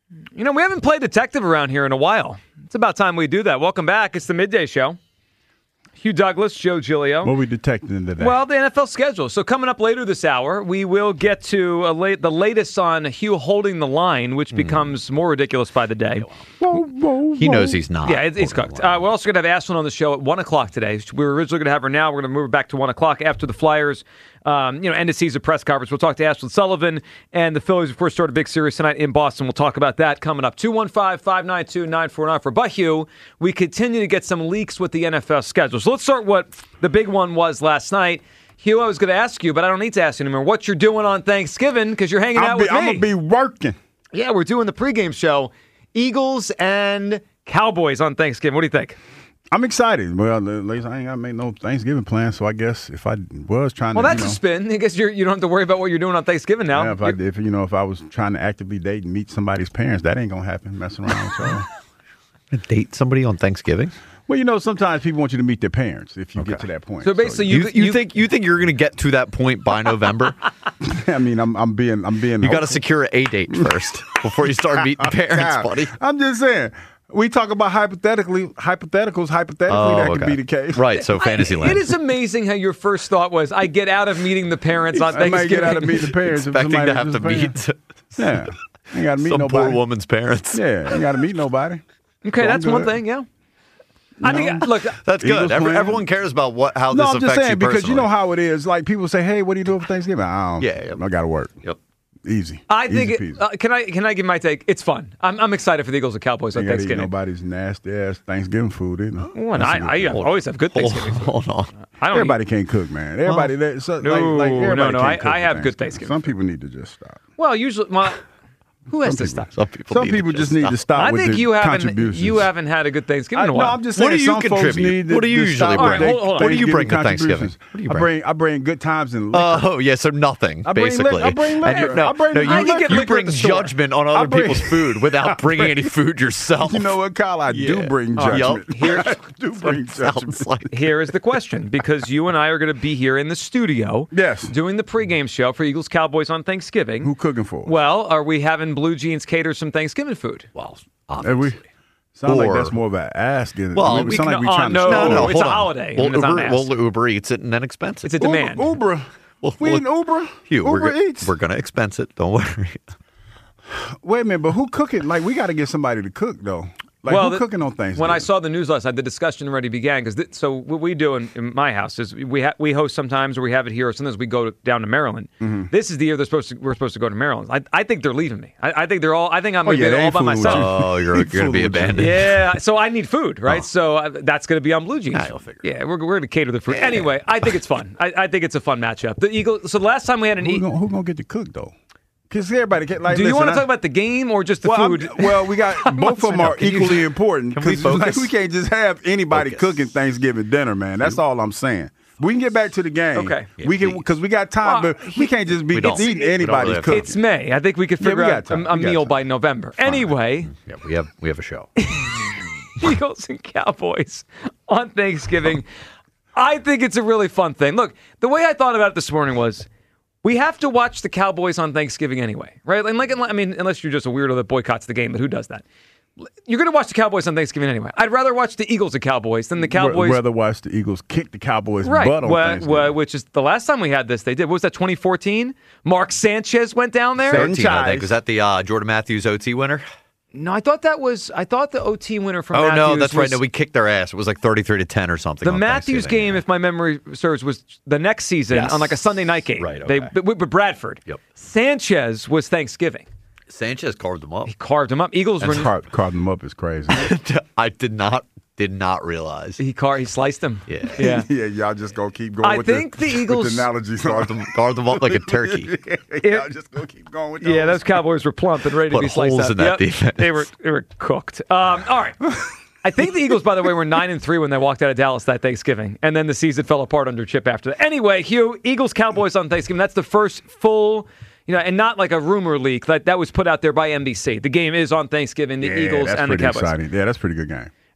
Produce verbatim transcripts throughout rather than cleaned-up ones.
You know, we haven't played detective around here in a while. It's about time we do that. Welcome back. It's the Midday Show. Hugh Douglas, Joe Giglio. What are we detecting today? Well, the N F L schedule. So coming up later this hour, we will get to a late, the latest on Hugh holding the line, which mm. becomes more ridiculous by the day. Whoa, whoa, he knows he's not. Yeah, it, it's cooked. Uh, we're also going to have Ashlyn on the show at one o'clock today. We were originally going to have her now. We're going to move her back to one o'clock after the Flyers Um, you know, end of season press conference. We'll talk to Ashlyn Sullivan, and the Phillies, of course, start a big series tonight in Boston. We'll talk about that coming up. two one five, five nine two, nine four nine for But Hugh. We continue to get some leaks with the N F L schedule. So let's start what the big one was last night. Hugh, I was going to ask you, but I don't need to ask you anymore, what you're doing on Thanksgiving, because you're hanging I'll out be, with me. I'm going to be working. Yeah, we're doing the pregame show. Eagles and Cowboys on Thanksgiving. What do you think? I'm excited. Well, at least I ain't got to make no Thanksgiving plans, so I guess if I was trying well, to, Well, that's you know, a spin. I guess you're, you don't have to worry about what you're doing on Thanksgiving now. Yeah, if, I, if you know, if I was trying to actively date and meet somebody's parents, that ain't going to happen, messing around with y'all. Date somebody on Thanksgiving? Well, you know, sometimes people want you to meet their parents if you Okay. get to that point. So basically, You, you, you, you think you think you're going to get to that point by November? I mean, I'm, I'm being, I'm being. You got to secure a date first before you start meeting parents, God, buddy. I'm just saying. We talk about hypothetically, hypotheticals. Hypothetically, Oh, that okay. could be the case. Right, so Fantasyland. It is amazing how your first thought was, I get out of meeting the parents on I might Thanksgiving. get out of meeting the parents. if Expecting somebody to have to just meet saying, Yeah, ain't got to meet some nobody. poor woman's parents. Yeah, ain't got to meet nobody. Okay, So that's I'm one good. thing, yeah. I think, look, That's Eagles good. Every, plan. everyone cares about what how No, this I'm affects just saying you because personally. you know how it is. Like people say, "Hey, what are you doing for Thanksgiving?" I don't. Yeah, yeah. I got to work. Yep. Easy. I think, Easy it, peasy. uh, can I can I give my take? It's fun. I'm, I'm excited for the Eagles and Cowboys on Ain't got to eat Thanksgiving. nobody's nasty ass Thanksgiving food, either. Well, and I, I always have good Hold, Thanksgiving food. hold on. I don't Everybody can't cook, man. Everybody, that, so, No, like, like, everybody no, no, can't I- cook I for have good Thanksgiving. Some people need to just stop. eat. Well, usually, well, who has Some to people- stop? Some people, Some need people to just need to stop I with think the you haven't contributions. you haven't had a good Thanksgiving I, in a no, while. I'm just saying. What do you some folks contribute? need to- What do you to usually stop bring? with Hold on, hold on. What do you bring to Thanksgiving Thanksgiving? What do you I bring? bring I bring good times and liquor. Oh, yeah, so nothing, I bring basically. liquor. I bring And liquor. you- no, I bring- no, I you, can get you liquor bring at the store. judgment on I other bring- people's food without bringing any food yourself. You know what, Kyle? I Yeah. do bring Uh, yup. judgment. Here- I do bring judgment. Sounds like Here is the question, because you and I are going to be here in the studio Yes. doing the pregame show for Eagles Cowboys on Thanksgiving. Who cooking for us? Well, are we having Blue Jeans cater some Thanksgiving food? well, Have we? obviously. Sound like Or- that's more of an ask. Than, Well, I mean, we sound can- like we uh, trying no, to No, stall. no, it's hold a on. holiday. We'll It's not Uber, an ask. we'll Uber Eats it and then expense it. It's a demand. Uber. Uber. Well, we well, in Uber. Hugh, Uber we're, go- Eats. we're going to expense it. Don't worry. Wait a minute, but who cooking? Like, we got to get somebody to cook, though. Like, well, who the- cooking on Thanksgiving? When I saw the news last night, the discussion already began. Because th- so what we do in, in my house is we ha- we host sometimes, or we have it here, or sometimes we go to, down to Maryland. Mm-hmm. This is the year they're supposed to we're supposed to go to Maryland. I, I think they're leaving me. I, I think they're all. I think I'm Oh, going to yeah, be they all ain't by fooling with myself. you. Oh, you're, you're going to be Fooling with you. abandoned. Yeah, so I need food, right? Oh. So uh, that's going to be on Blue Jeans. Ah, you'll figure it yeah, we're, we're going to cater the food. Anyway, I think it's fun. I, I think it's a fun matchup. The Eagles. So the last time we had an who Eagle. gonna, who gonna get to cook though? Because everybody can. Like, Do you listen, want to I- talk about the game or just the well, I'm- food? well, we got both of them are Can you- equally important. can we 'cause, like, focus? we can't just have anybody Focus. cooking Thanksgiving dinner, man. That's all I'm saying. We can get back to the game. Okay. we can please. because we got time, Well, but we can't just be we don't. eating We don't anybody's really have cooking. It's May. I think we could Yeah, figure we out got time. a, a We got meal time. by November. Anyway, Yeah, we have we have a show. Eagles and Cowboys on Thanksgiving. I think it's a really fun thing. Look, the way I thought about it this morning was we have to watch the Cowboys on Thanksgiving anyway, right? And like, I mean, unless you're just a weirdo that boycotts the game, but who does that? You're going to watch the Cowboys on Thanksgiving anyway. I'd rather watch the Eagles and Cowboys than the Cowboys. rather watch the Eagles kick the Cowboys' Right, butt on well, Thanksgiving. well, which is the last time we had this, they did. What was that, twenty fourteen? Mark Sanchez went down there? Certain thirteen, I think. chives. Was that the uh, Jordan Matthews O T winner? No, I thought that was, I thought the O T winner from Oh, Matthews no, that's right. was- No, we kicked their ass. It was like thirty-three to ten or something. The on Matthews Thanksgiving, game, yeah. if my memory serves, was the next season Yes. on like a Sunday night game. Right, They okay. but with with Bradford. Yep. Sanchez was Thanksgiving. Sanchez carved them up. He carved him up. Eagles were. That's hard, carving them up is crazy. I did not did not realize. He car. He sliced him. Yeah. Yeah. yeah, y'all just gonna keep going. I with think the with Eagles- the analogies. Carved them, carved them up like a turkey. y'all just gonna keep going with those. Yeah, those Cowboys were plump and ready to Put be sliced holes up. in that Yep. defense. They were they were cooked. Um, all right. I think the Eagles, by the way, were nine and three when they walked out of Dallas that Thanksgiving, and then the season fell apart under Chip after that. Anyway, Hugh, Eagles Cowboys on Thanksgiving. That's the first full, you know, and not like a rumor leak that that was put out there by N B C. The game is on Thanksgiving. The Yeah, Eagles that's and the pretty Cowboys. exciting. Yeah, that's a pretty good game.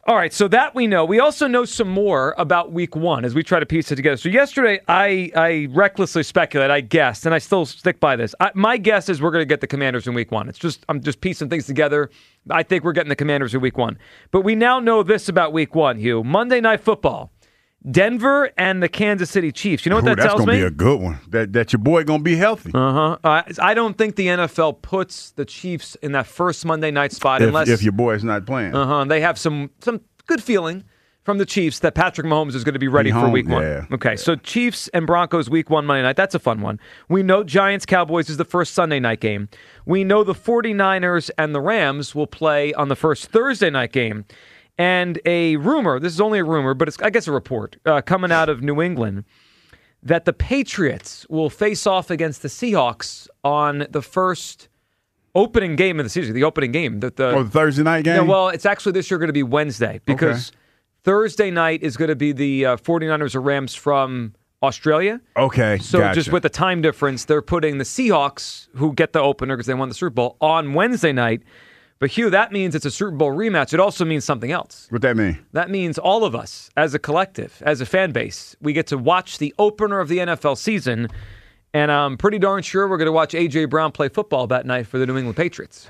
All right, so that we know. We also know some more about week one as we try to piece it together. So yesterday, I, I recklessly speculated, I guessed, and I still stick by this. I, my guess is we're going to get the Commanders in week one. It's just I'm just piecing things together. I think we're getting the Commanders in week one. But we now know this about week one, Hugh. Monday Night Football. Denver and the Kansas City Chiefs. You know what Ooh, that tells me? That's going to be a good one. That that your boy going to be healthy. Uh-huh. Uh, I don't think the N F L puts the Chiefs in that first Monday night spot If, unless if your boy's not playing. uh-huh, they have some some good feeling from the Chiefs that Patrick Mahomes is going to be ready Be for home, week one. yeah. Okay, so Chiefs and Broncos week one Monday night. That's a fun one. We know Giants-Cowboys is the first Sunday night game. We know the 49ers and the Rams will play on the first Thursday night game. And a rumor, this is only a rumor, but it's, I guess, a report uh, coming out of New England that the Patriots will face off against the Seahawks on the first opening game of the season, the opening game. The, the, Oh, the Thursday night game? yeah, well, it's actually this year going to be Wednesday because Okay. Thursday night is going to be the uh, 49ers or Rams from Australia. Okay, So gotcha. just with the time difference, they're putting the Seahawks, who get the opener because they won the Super Bowl, on Wednesday night. But, Hugh, that means it's a Super Bowl rematch. It also means something else. What that mean? That means all of us, as a collective, as a fan base, we get to watch the opener of the N F L season, and I'm pretty darn sure we're going to watch A J. Brown play football that night for the New England Patriots.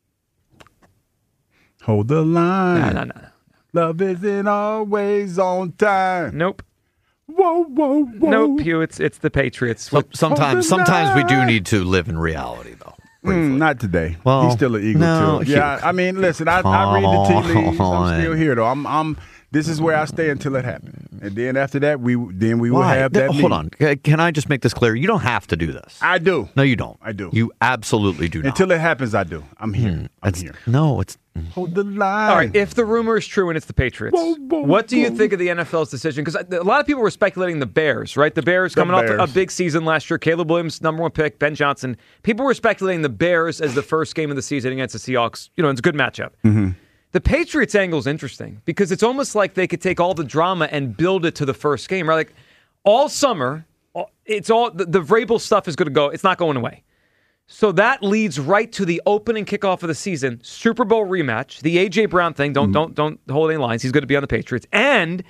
Hold the line. No, no, no, no. Love isn't always on time. Nope. Whoa, whoa, whoa. Nope, Hugh, it's, it's the Patriots. So, sometimes, sometimes we do line. need to live in reality, though. Mm, not today. Well, He's still an Eagle no, too. Yeah, Hugh. I mean, listen, I, I read the tea leaves. Come I'm still on. here though. I'm, I'm. This is where I stay until it happens, and then after that, we then we will Why? have Th- that. Hold meeting. on. C- Can I just make this clear? You don't have to do this. I do. No, you don't. I do. You absolutely do not. Until it happens, I do. I'm here. I'm That's- here. No, it's Hold the line. All right, if the rumor is true and it's the Patriots, Whoa, whoa, what do you whoa. think of the N F L's decision? Because a lot of people were speculating the Bears, right? The Bears The coming off Bears. a big season last year. Caleb Williams, number one pick. Ben Johnson. People were speculating the Bears as the first game of the season against the Seahawks. You know, it's a good matchup. Mm-hmm. The Patriots angle is interesting because it's almost like they could take all the drama and build it to the first game, right? Like all summer, it's all the, the Vrabel stuff is going to go. It's not going away. So that leads right to the opening kickoff of the season, Super Bowl rematch, the A J. Brown thing. Don't don't don't hold any lines. He's going to be on the Patriots, and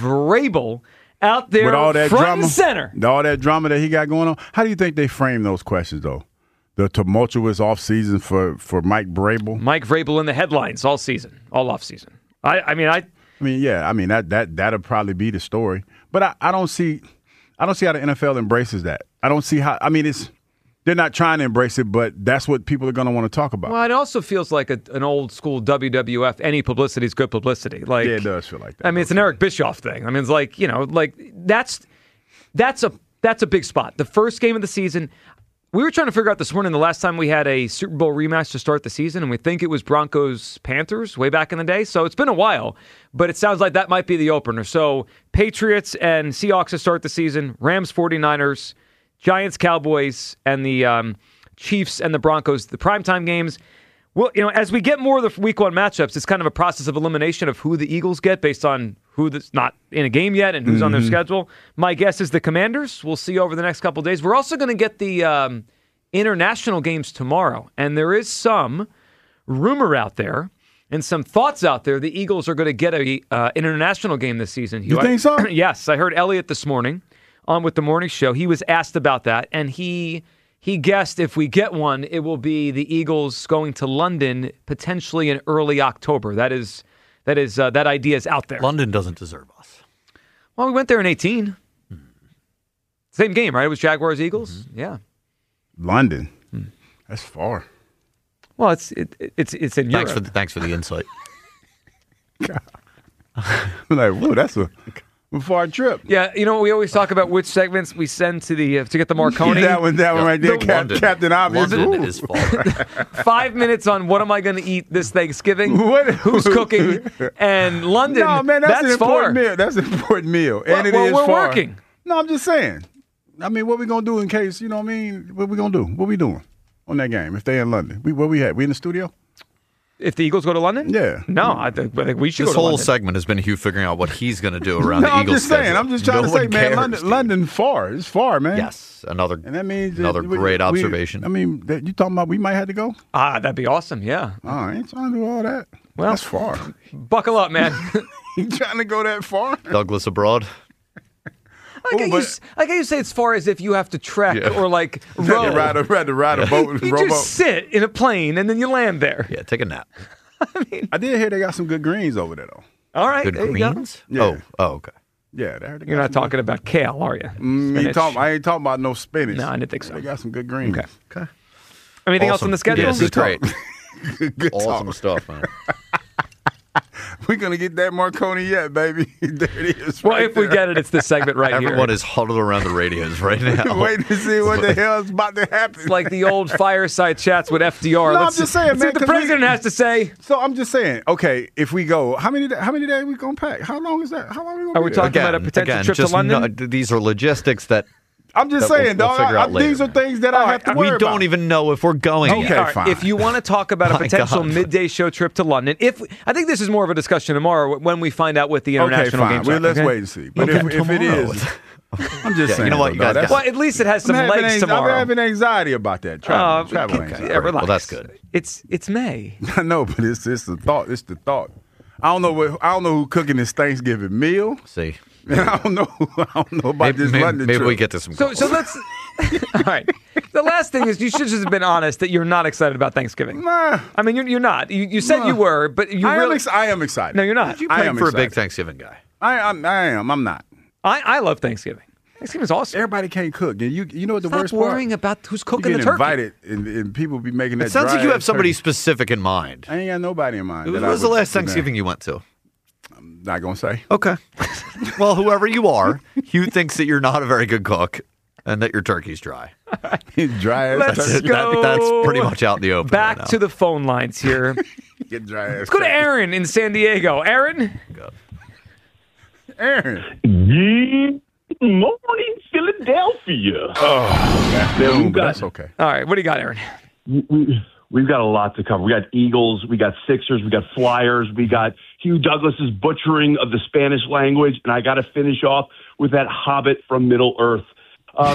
Vrabel out there With all that front drama, and center. all that drama that he got going on. How do you think they frame those questions though? The tumultuous offseason for for Mike Vrabel. Mike Vrabel in the headlines all season, all off season. I I mean I I mean, yeah, I mean that that that'll probably be the story. But I, I don't see I don't see how the N F L embraces that. I don't see how I mean it's they're not trying to embrace it, but that's what people are gonna want to talk about. well, it also feels like a, an old school W W F. Any publicity is good publicity. Like yeah, it does feel like that. I mean, it's an Eric Bischoff thing. I mean, it's like, you know, like that's that's a that's a big spot. The first game of the season. We were trying to figure out this morning the last time we had a Super Bowl rematch to start the season, and we think it was Broncos Panthers way back in the day. So it's been a while, but it sounds like that might be the opener. So Patriots and Seahawks to start the season, Rams 49ers, Giants Cowboys, and the um, Chiefs and the Broncos, the primetime games. Well, you know, as we get more of the week one matchups, it's kind of a process of elimination of who the Eagles get based on who that's not in a game yet and who's mm-hmm. on their schedule. My guess is the Commanders. We'll see over the next couple of days. We're also going to get the um, international games tomorrow, and there is some rumor out there and some thoughts out there the Eagles are going to get a uh, international game this season. You think so? Yes, I heard Elliott this morning on with the morning show. He was asked about that, and he. He guessed if we get one, it will be the Eagles going to London potentially in early October. That is, that is, uh, that idea is out there. London doesn't deserve us. Well, we went there in eighteen. Mm-hmm. Same game, right? It was Jaguars Eagles. Mm-hmm. Yeah. London, mm. That's far. Well, it's it, it's it's in thanks Europe. For the, thanks for the insight. I'm like, whoa, that's a. Before our trip. Yeah, you know, we always talk about which segments we send to the uh, to get the Marconi. that one, that one right there, the Cap, London. Captain Obvious. London Ooh. is far. Five minutes on what am I going to eat this Thanksgiving? What? Who's cooking? And London. No, man, that's, that's an far. important meal. That's an important meal, Well, and it well, is we're far. working. No, I'm just saying. I mean, what we gonna do in case you know what I mean? What we gonna do? What we doing on that game if they in London? We where we at? We in the studio? If the Eagles go to London? Yeah. No, I think, I think we should This go to whole London. segment has been Hugh figuring out what he's going to do around No, the I'm Eagles. just saying. schedule. I'm just trying No to say, one man, cares, London, dude. London far. It's far, man. Yes, another And that means that another we- great we- observation. I mean, that, you talking about we might have to go? Ah, that'd be awesome. Yeah. Oh, I ain't trying to do all that. Well, That's far. buckle up, man. You trying to go that far? Douglas abroad. I like, Ooh, you, but- s- I like how you say it's far as if you have to trek Yeah. or like Had to row. ride a, had to ride a boat. You rowboat. just sit in a plane and then you land there. Yeah, take a nap. I did hear they got some good greens over there, though. All right, Good there you go. greens? Yeah. Oh, oh, okay. Yeah, they heard they You're got not some talking about kale, are you? Good, mm, Spinach. ain't talking, I ain't talking about no spinach. No, I didn't think so. They got some good greens. Okay. Okay. Anything else Awesome. on the schedule? Yeah, this is great. good good Awesome talk. stuff, man. We're gonna get that Marconi yet, baby. There it is. Well, right if we there. get it, it's this segment right Everyone here. is huddled around the radios right now. Waiting to see what the hell's about to happen. It's like the old fireside chats with F D R. No, I'm let's just see- saying, let's see man, what the 'cause we- president has to say. So I'm just saying, okay, if we go, how many how many days we gonna pack? How long is that? How long we gonna Are be we there? talking Again, about a potential again, trip to just London? no- these are logistics that I'm just that we'll- saying, we'll dog. figure I, out I, these are later. things that All I right, have to we worry don't about. even know if we're going Okay. yet. All right, fine. if you want to talk about a My potential God. midday show trip to London, if I think this is more of a discussion tomorrow when we find out what the Okay, international fine. games Well, are. let's okay? wait and see. But Okay, if, if it tomorrow. is, I'm just Yeah, saying. you know what, though, you guys dog, that's- Well, at least it has some I'm having legs anx- tomorrow. I'm having anxiety about that. Travel, Uh, travel okay, anxiety. yeah, relax. Well, that's good. It's it's May. I know, but it's it's the thought. It's the thought. I don't know what I don't know who cooking this Thanksgiving meal. See, And I don't know. I don't know about maybe, this maybe, London maybe trip. we get to some. So calls. so let's. All right. The last thing is you should just have been honest that you're not excited about Thanksgiving. Nah, I mean, you're, you're not. You, you said Nah. you were, but you I really. am. Ex- I am excited. No, you're not. you I played am for a big excited. Thanksgiving guy. I, I'm, I am. I'm not. I, I love Thanksgiving. Thanksgiving's awesome. Everybody can't cook. And you, you know what the Stop worst worrying part? about who's You cooking get the turkey. invited, and, and people be making that. It sounds like dry you have ass somebody turkey. specific in mind. I ain't got nobody in mind. When that I was the would last sit down. Thanksgiving you went to? Not gonna say. Okay. Well, whoever you are, Hugh thinks that you're not a very good cook and that your turkey's dry. Dry ass Let's turkey. go. That, that's pretty much out in the open. Back right to the phone lines here. Get dry ass. Let's go to turkey. Aaron in San Diego. Aaron? God. Aaron. Good morning, Philadelphia. That's Man, noon, we've but got- that's okay. All right, what do you got, Aaron? We- we- We've got a lot to cover. We got Eagles, we got Sixers, we got Flyers, we got Hugh Douglas's butchering of the Spanish language, and I got to finish off with that Hobbit from Middle Earth. Um,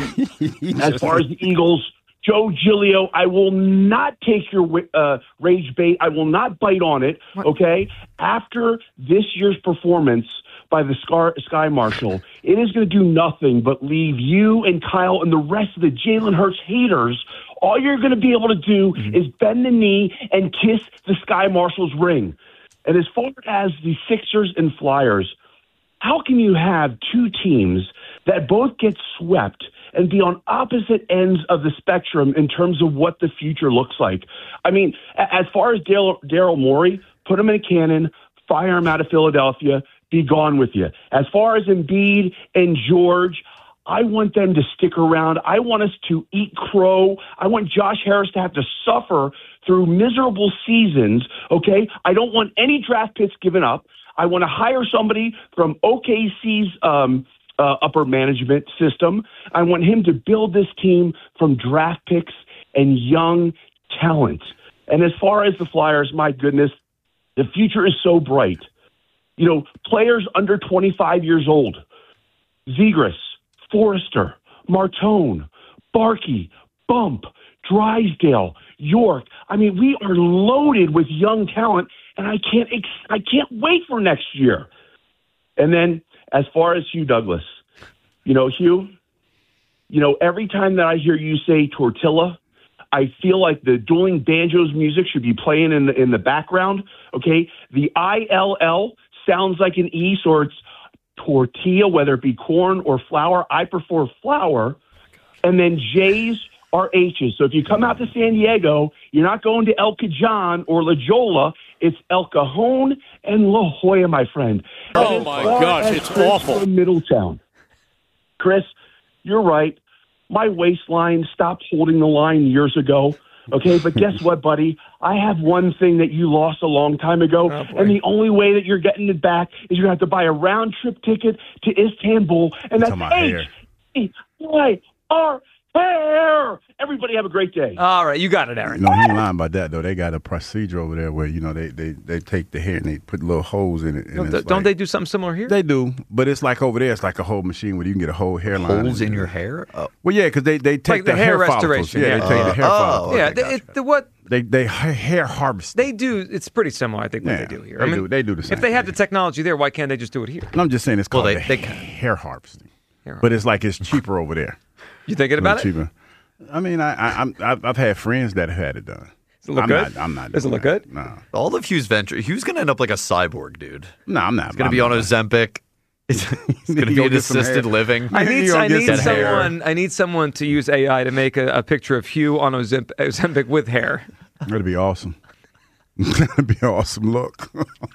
as far as the Eagles, Joe Giglio, I will not take your uh, rage bait. I will not bite on it. Okay, after this year's performance by the Scar- Sky Marshal, it is going to do nothing but leave you and Kyle and the rest of the Jalen Hurts haters. All you're going to be able to do is bend the knee and kiss the Sky Marshal's ring. And as far as the Sixers and Flyers, how can you have two teams that both get swept and be on opposite ends of the spectrum in terms of what the future looks like? I mean, a- as far as Daryl Daryl Morey, put him in a cannon, fire him out of Philadelphia, be gone with you. As far as Embiid and George, I want them to stick around. I want us to eat crow. I want Josh Harris to have to suffer through miserable seasons, okay? I don't want any draft picks given up. I want to hire somebody from O K C's um, uh, upper management system. I want him to build this team from draft picks and young talent. And as far as the Flyers, my goodness, the future is so bright. You know, players under twenty-five years old, Zegras, Forrester, Martone, Barkey, Bump, Drysdale, York. I mean, we are loaded with young talent, and I can't ex- I can't wait for next year. And then as far as Hugh Douglas, you know, Hugh, you know, every time that I hear you say tortilla, I feel like the dueling banjos music should be playing in the in the background. Okay, the I L L sounds like an E, so it's tortilla, whether it be corn or flour. I prefer flour. And then J's are H's. So if you come out to San Diego, you're not going to El Cajon or La Jolla. It's El Cajon and La Jolla, my friend. Oh, And as my far gosh, as it's Chris awful. from Middletown. Chris, you're right. My waistline stopped holding the line years ago. Okay, but guess what, buddy? I have one thing that you lost a long time ago, Oh, and the only way that you're getting it back is you're going to have to buy a round trip ticket to Istanbul, and that's Talking about hair. H E Y R hair. Everybody have a great day. All right, you got it, Aaron. No, he ain't lying about that though. They got a procedure over there where you know they they, they take the hair and they put little holes in it. And Don't, it's don't like- they do something similar here? They do, but it's like over there. It's like a whole machine where you can get a whole hairline. Holes in your hair? Oh. Well, yeah, because they, they take Like the the, hair follicles. restoration, Yeah, yeah. they take Uh, the hair oh, follicles. yeah, okay, the, gotcha. it, the, what They they hair harvest. They do. It's pretty similar, I think, what Yeah, they do here. They I mean, do. They do the same. if they have the thing. technology there, why can't they just do it here? And I'm just saying it's Well, called they- the they- hair harvesting, Hair but it's like it's cheaper over there. You thinking A about little it? cheaper. I mean, I, I I'm I've, I've had friends that have had it done. Does it look I'm good? Not, I'm not. Does it doing look that. good? No, All of Hugh's venture, Hugh's going to end up like a cyborg, dude. no, I'm not. He's going to be on Ozempic. It's, it's going to be Go an get some assisted hair. living. I need, You I don't need get some hair. someone. I need someone to use A I to make a, a picture of Hugh on Ozemp- Ozempic with hair. That'd be awesome. That'd be an awesome look.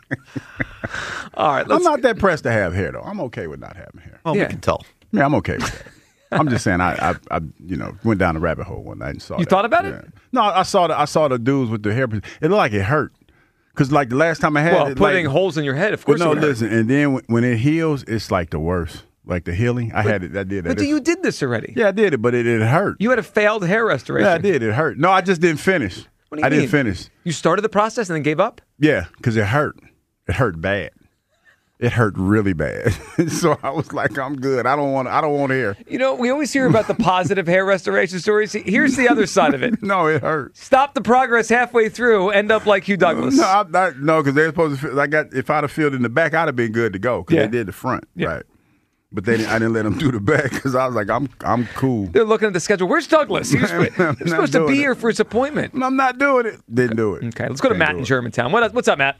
All right, I'm let's. not that pressed to have hair though. I'm okay with not having hair. Well, Yeah. we can tell. Yeah, I'm okay with that. I'm just saying, I, I, I, you know, went down the rabbit hole one night and saw. You that. thought about it? Yeah. No, I saw the, I saw the dudes with the hair. It looked like it hurt, because like the last time I had well, it, putting like, holes in your head, of But course. no, it would hurt. listen, and then when, when it heals, it's like the worst. Like the healing, I had it. I did that. But It's- you did this already. Yeah, I did it, but it, it hurt. You had a failed hair restoration. Yeah, I did. It hurt. No, I just didn't finish. What do you I mean? didn't finish. You started the process and then gave up. Yeah, because it hurt. It hurt bad. It hurt really bad. So I was like, I'm good. I don't want. I don't want hair. You know, we always hear about the positive hair restoration stories. Here's the other side of it. No, it hurt. Stop the progress halfway through, end up like Hugh Douglas. No, I'm not, no, because they're supposed to. Feel, I got. If I'd have filled in the back, I'd have been good to go. Because Yeah. they did the front, Yeah. right? But they, didn't, I didn't let them do the back because I was like, I'm, I'm cool. They're looking at the schedule. Where's Douglas? He was, I'm he not was supposed to be doing here it. for his appointment. I'm not doing it. Didn't do it. Okay, let's go to Can't Matt do in it. Germantown. What, what's up, Matt?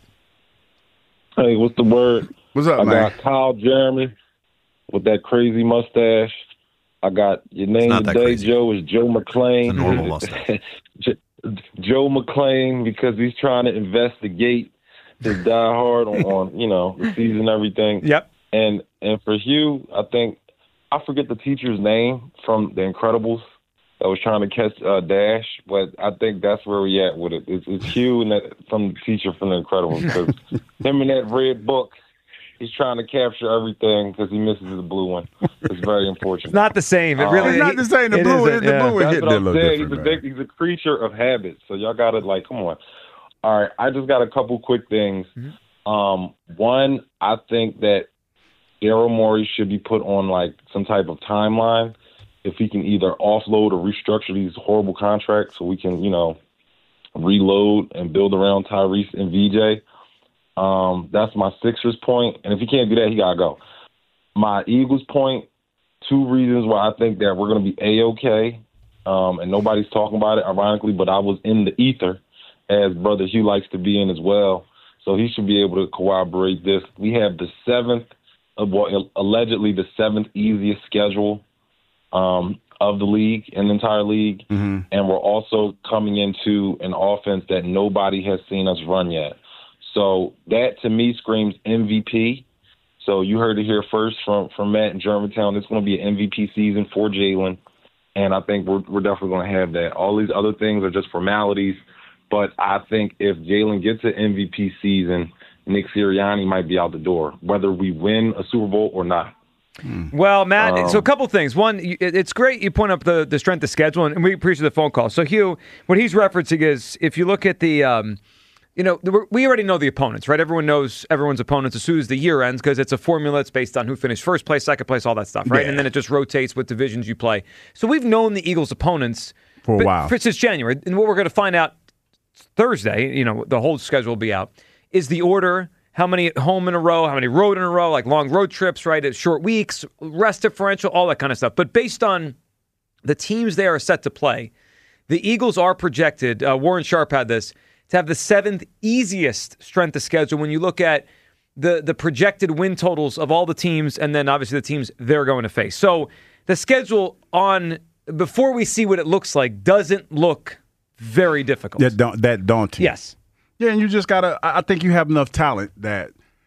Hey, what's the word? What's up, I man? got Kyle Jeremy with that crazy mustache. I got your name not that today, crazy. Joe, is Joe McClain. It's a normal mustache. Jo- Joe McClain, because he's trying to investigate his diehard on, on, you know, the season and everything. Yep. And and for Hugh, I think I forget the teacher's name from The Incredibles that was trying to catch uh, Dash, but I think that's where we at with it. It's, it's Hugh and that from the teacher from The Incredibles, because him in that red book, he's trying to capture everything because he misses the blue one. It's very unfortunate. It's not the same. It really It's not the same. The it blue, isn't, the yeah. blue one That's hit what that a I'm little saying. He's a, different. big, man. he's a creature of habit. So y'all got to, like, come on. All right, I just got a couple quick things. Mm-hmm. Um, one, I think that Daryl Morey should be put on, like, some type of timeline if he can either offload or restructure these horrible contracts so we can, you know, reload and build around Tyrese and V J. Um, that's my Sixers point. And if he can't do that, he got to go. My Eagles point, two reasons why I think that we're going to be A-okay, um, and nobody's talking about it, ironically, but I was in the ether, as Brother Hugh likes to be in as well, so he should be able to corroborate this. We have the seventh, uh, well, allegedly the seventh easiest schedule um, of the league, in the entire league, Mm-hmm. and we're also coming into an offense that nobody has seen us run yet. So that, to me, screams M V P. So you heard it here first from, from Matt in Germantown. It's going to be an M V P season for Jalen, and I think we're, we're definitely going to have that. All these other things are just formalities, but I think if Jalen gets an M V P season, Nick Sirianni might be out the door, whether we win a Super Bowl or not. Well, Matt, Um, so a couple things. One, you- it- it's great you point up the, the strength of schedule, and we appreciate the phone call. So, Hugh, what he's referencing is if you look at the, um, you know, the, we already know the opponents, right? Everyone knows everyone's opponents as soon as the year ends because it's a formula. It's based on who finished first place, second place, all that stuff, right? Yeah. And then it just rotates with divisions you play. So we've known the Eagles' opponents For a but- while. for, since January. And what we're going to find out Thursday, you know, the whole schedule will be out, is the order. How many at home in a row, how many road in a row, like long road trips, right? At short weeks, rest differential, all that kind of stuff. But based on the teams they are set to play, the Eagles are projected, uh, Warren Sharp had this, to have the seventh easiest strength of schedule when you look at the, the projected win totals of all the teams and then obviously the teams they're going to face. So the schedule on, before we see what it looks like, doesn't look very difficult. That, da- that daunting. Yes. Yeah, and you just gotta. I I think you have enough talent that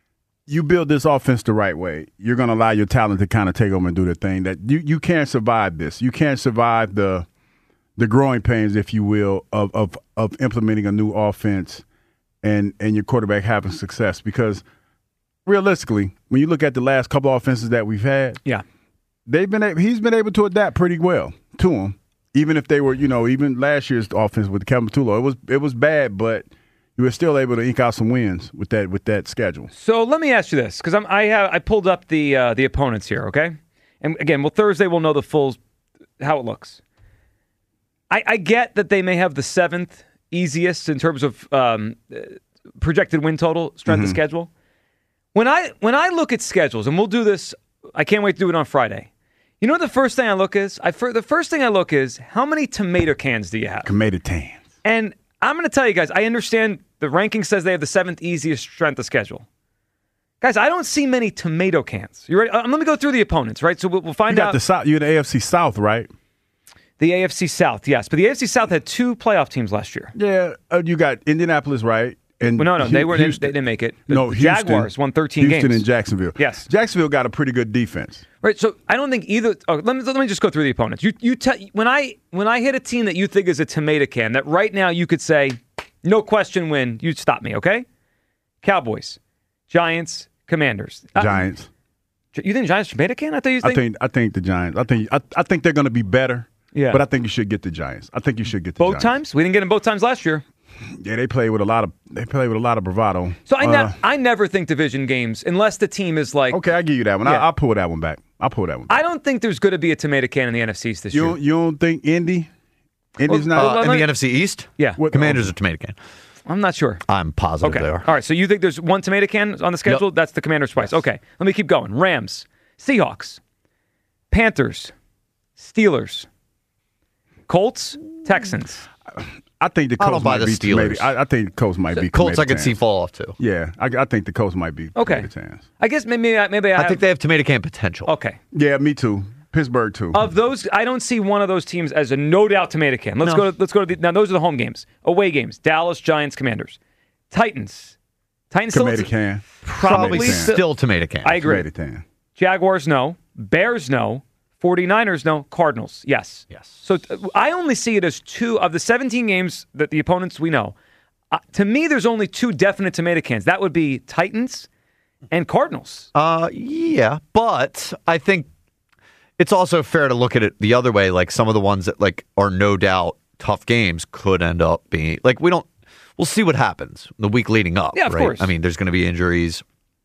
you build this offense the right way. You're gonna allow your talent to kind of take over and do the thing that you you can't survive this. You can't survive the the growing pains, if you will, of of of implementing a new offense and and your quarterback having success. Because realistically, when you look at the last couple offenses that we've had, Yeah. they've been a- he's been able to adapt pretty well to them. Even if they were, you know, even last year's offense with Kevin Patullo, it was it was bad, but you were still able to ink out some wins with that with that schedule. So let me ask you this, because I'm I have I pulled up the uh, the opponents here, okay? And again, well, Thursday we'll know the full how it looks. I, I get that they may have the seventh easiest in terms of um, projected win total, strength mm-hmm. of schedule. When I when I look at schedules, and we'll do this, I can't wait to do it on Friday. You know what the first thing I look is? I The first thing I look is, how many tomato cans do you have? Tomato cans. And I'm going to tell you guys, I understand the ranking says they have the seventh easiest strength of schedule. Guys, I don't see many tomato cans. You ready? Um, let me go through the opponents, right? So we'll, we'll find you got out. The South, you're the A F C South, right? The A F C South, yes. But the A F C South had two playoff teams last year. Yeah, uh, you got Indianapolis, right? And well, no, no, H- they, were, Houston. they didn't make it. The no, Houston, Jaguars won thirteen Houston games. Houston and Jacksonville. Yes. Jacksonville got a pretty good defense. Right, so I don't think either. Oh, let me let me just go through the opponents. You you te- when I when I hit a team that you think is a tomato can, that right now you could say, no question win. You stop me, okay? Cowboys, Giants, Commanders, Giants. Uh, you think Giants tomato can? I thought you think. I think I think the Giants. I think I, I think they're going to be better. Yeah. But I think you should get the Giants. I think you should get the both Giants. times. We didn't get them both times last year. Yeah, they play with a lot of they play with a lot of bravado. So I, uh, ne- I never think division games unless the team is like. Okay, I give you that one. Yeah. I, I'll pull that one back. I'll pull that one back. I don't think there's going to be a tomato can in the N F C East this you year. don't, you don't think Indy? Indy's Well, not. Uh, in me- the N F C East? Yeah. What- Commanders are tomato can. I'm not sure. I'm positive Okay. they are. All right. So you think there's one tomato can on the schedule? Yep. That's the Commanders twice. Okay. Let me keep going. Rams, Seahawks, Panthers, Steelers, Colts, Texans. I think the I don't Colts buy might the be Steelers. tomato. I, I think the Colts might be. Colts I tomato could see cans. fall off too. Yeah, I, I think the Colts might be. Okay. tomato cans. I guess maybe I- maybe I, I have, think they have tomato can potential. Okay. Yeah, me too. Pittsburgh too. Of those, I don't see one of those teams as a no doubt tomato can. Let's No. go. To, let's go to the, now. Those are the home games. Away games: Dallas, Giants, Commanders, Titans. Titans tomato still, can. probably Tomato can. still. Still tomato can. I agree. Tomato can. Jaguars, no. Bears, no. 49ers, no. Cardinals, yes. Yes. So uh, I only see it as two of the seventeen games that the opponents we know. Uh, to me, there's only two definite tomato cans. That would be Titans and Cardinals. Uh, yeah, but I think it's also fair to look at it the other way. Like some of the ones that like are no doubt tough games could end up being like we don't. We'll see what happens the week leading up. Yeah, of right? course. I mean, there's going to be injuries.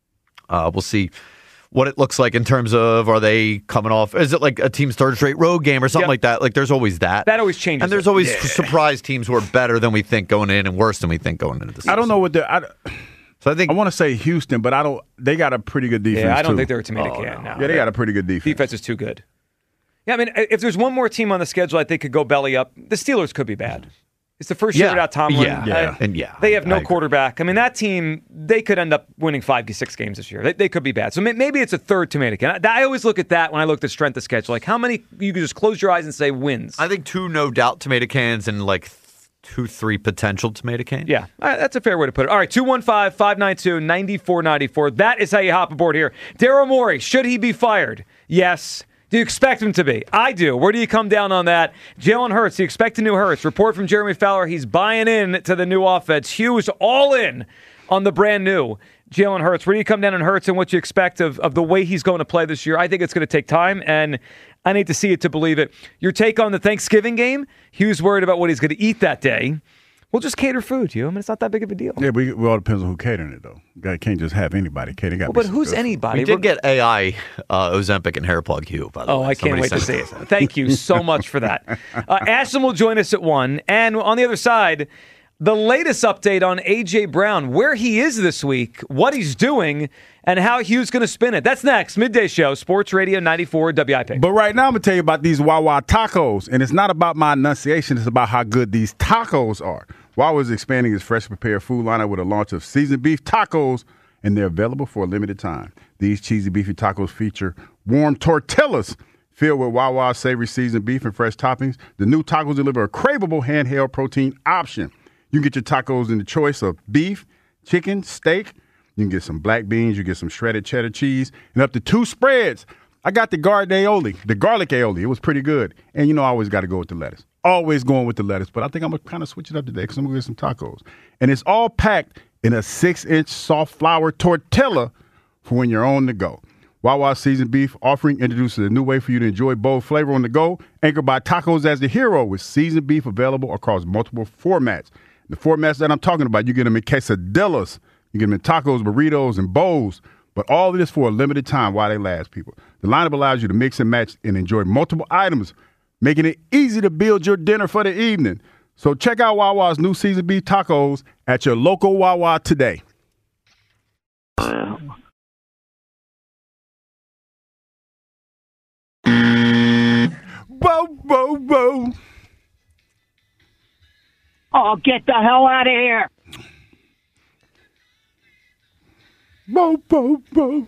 Uh, we'll see what it looks like in terms of are they coming off? Is it like a team's third straight road game or something Yep. like that? Like there's always that. That always changes And there's it. always Yeah. surprise teams who are better than we think going in and worse than we think going into the season. I don't know what the. I, So I think I want to say Houston, but I don't. They got a pretty good defense. Yeah, I don't too. think they're a tomato can. No. Yeah, they got a pretty good defense. Defense is too good. Yeah, I mean, if there's one more team on the schedule I think could go belly up, the Steelers could be bad. It's the first year Yeah. without Tomlin. Yeah. Yeah. And yeah, They have I- no I agree. quarterback. I mean, that team, they could end up winning five to six games this year. They, they could be bad. So may- maybe it's a third tomato can. I, I always look at that when I look at strength of schedule. Like how many, you can just close your eyes and say wins. I think two no doubt tomato cans and like th- two, three potential tomato cans. Yeah, uh, that's a fair way to put it. All right, two one five, five nine two, nine four nine four. That is how you hop aboard here. Daryl Morey, should he be fired? Yes. Do you expect him to be? I do. Where do you come down on that? Jalen Hurts, do you expect a new Hurts? Report from Jeremy Fowler, he's buying in to the new offense. Hughes all in on the brand new Jalen Hurts. Where do you come down on Hurts and what you expect of, of the way he's going to play this year? I think it's going to take time, and I need to see it to believe it. Your take on the Thanksgiving game? Hughes worried about what he's going to eat that day. We'll just cater food, you. I mean, it's not that big of a deal. Yeah, but it all depends on who catering it, though. You can't just have anybody cater. Well, but who's anybody? We did get A I, uh, Ozempic, and hair plug Hugh, by the Oh, way. I can't Somebody wait to sent see it. Thank you so much for that. Uh, Ashton will join us at one. And on the other side, the latest update on A J. Brown, where he is this week, what he's doing, and how Hugh's going to spin it. That's next. Midday Show, Sports Radio ninety-four W I P. But right now, I'm going to tell you about these Wawa tacos. And it's not about my enunciation. It's about how good these tacos are. Wawa is expanding its fresh prepared food lineup with a launch of seasoned beef tacos, and they're available for a limited time. These cheesy beefy tacos feature warm tortillas filled with Wawa savory seasoned beef and fresh toppings. The new tacos deliver a craveable handheld protein option. You can get your tacos in the choice of beef, chicken, steak. You can get some black beans. You get some shredded cheddar cheese, and up to two spreads. I got the garlic aioli, the garlic aioli. It was pretty good. And you know, I always got to go with the lettuce. Always going with the lettuce, but I think I'm going to kind of switch it up today because I'm going to get some tacos. And it's all packed in a six-inch soft flour tortilla for when you're on the go. Wawa Seasoned Beef offering introduces a new way for you to enjoy bold flavor on the go, anchored by tacos as the hero, with seasoned beef available across multiple formats. The formats that I'm talking about, you get them in quesadillas, you get them in tacos, burritos, and bowls, but all of this for a limited time while they last, people. The lineup allows you to mix and match and enjoy multiple items, making it easy to build your dinner for the evening. So check out Wawa's new seasoned beef tacos at your local Wawa today. Whoa, whoa, whoa. Oh, get the hell out of here. Whoa, whoa, whoa.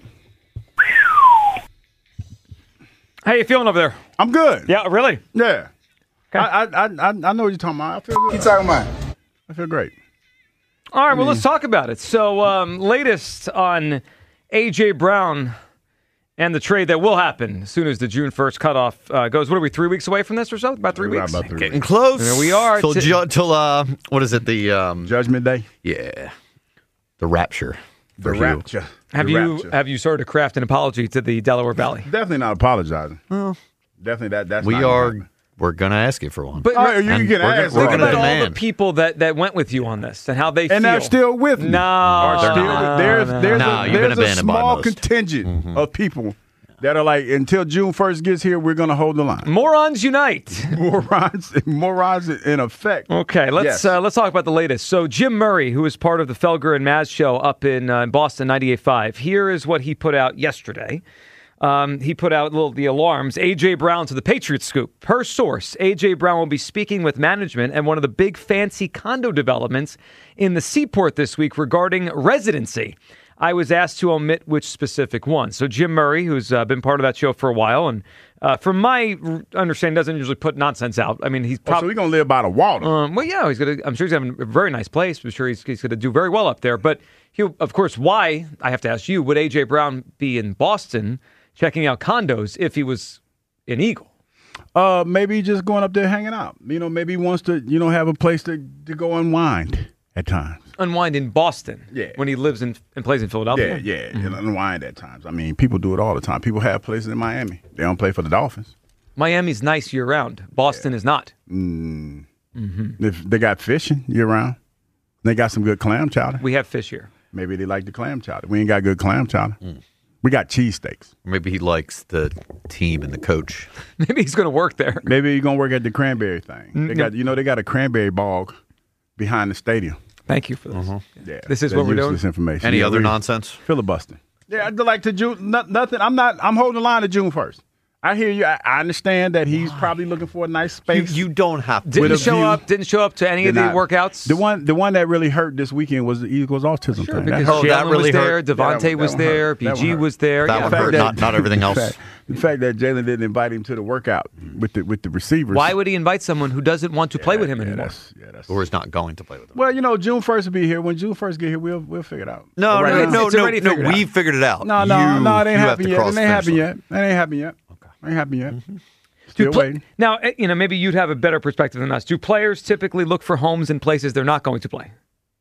How you feeling over there? I'm good. Yeah, really? Yeah. Okay. I, I, I, I know what you're talking about. I feel good. You talking about? I feel great. All right, well, let's talk about it. So, um, latest on A J. Brown and the trade that will happen as soon as the June first cutoff uh, goes. What are we, three weeks away from this or so? About three We're weeks? about three Getting weeks. close. There we are. Till, T- ju- till uh, what is it? The um, Judgment Day. yeah, the rapture. The for Hugh. rapture. Have The you rapture. have you started to craft an apology to the Delaware Valley? Definitely not apologizing. Well, definitely that. That's We not are. gonna happen. We're gonna ask you for one. But Oh, you And can we're gonna- ask. we're think gonna about all the demand. people that, that went with you on this and how they feel. and they're still with me. No, Are they're still not. with- there's No, there's no. a, No, you've been there's a abandoned by small most. contingent of people that are like, until June first gets here, we're gonna hold the line. Morons unite. morons, morons in effect. Okay, let's Yes. uh, let's talk about the latest. So Jim Murray, who is part of the Felger and Maz show up in, uh, in Boston ninety-eight point five, here is what he put out yesterday. Um, he put out little the alarms. A J. Brown to the Patriots scoop. Per source, A J. Brown will be speaking with management at one of the big fancy condo developments in the Seaport this week regarding residency. I was asked to omit which specific one. So Jim Murray, who's uh, been part of that show for a while, and uh, from my r- understanding, doesn't usually put nonsense out. I mean, he's Oh, probably. so we're gonna live by the water. Um, well, yeah, he's gonna. I'm sure he's having a very nice place. I'm sure he's, he's gonna do very well up there. But he, of course, why? I have to ask you: would A J. Brown be in Boston checking out condos if he was in Eagle? Uh, maybe he's just going up there hanging out. You know, maybe he wants to, you know, have a place to, to go unwind at times. Unwind in Boston, Yeah. when he lives in and plays in Yeah, Philadelphia. yeah, Mm-hmm. and unwind at times. I mean, people do it all the time. People have places in Miami. They don't play for the Dolphins. Miami's nice year round. Boston is not. If they got fishing year round, they got some good clam chowder. We have fish here. Maybe they like the clam chowder. We ain't got good clam chowder. We got cheesesteaks. Maybe he likes the team and the coach. Maybe he's going to work there. Maybe you're gonna work at the cranberry thing. Mm, They got, you know, they got a cranberry bog behind the stadium. Thank you for this. Yeah, This is that's what we're doing? useless information. Any Yeah, other we- nonsense? Filibustering. Yeah, I'd like to June. No, nothing. I'm not. I'm holding the line to June first. I hear you. I, I understand that he's probably looking for a nice You, space. you don't have to. Didn't a show view. up. Didn't show up to any of Did the not. workouts. The one, the one that really hurt this weekend was the Eagles autism Sure, thing. because That Oh, hurt. that Jalen really was there, hurt. Yeah, that Devontae one- was that one there, hurt. That B G one hurt. was there. That yeah. one fact hurt. that- Not not everything the else. fact, the fact that Jalen didn't invite him to the workout with the with the receivers. Why would he invite someone who doesn't want to play with him yeah, anymore? That's, yeah, that's, Or is not going to play with them. well, you know, June first will be here. When June first get here, we'll we'll figure it out. No, But right no, now- no, It's no, already no. figured out. We figured it out. No, no, You- no, it ain't you have happened to yet. cross It the ain't finish happened line. yet. It ain't happened yet. Ain't happened yet. Do Still pla- waiting. Now, eh, you know, maybe you'd have a better perspective than us. Do players typically look for homes in places they're not going to play?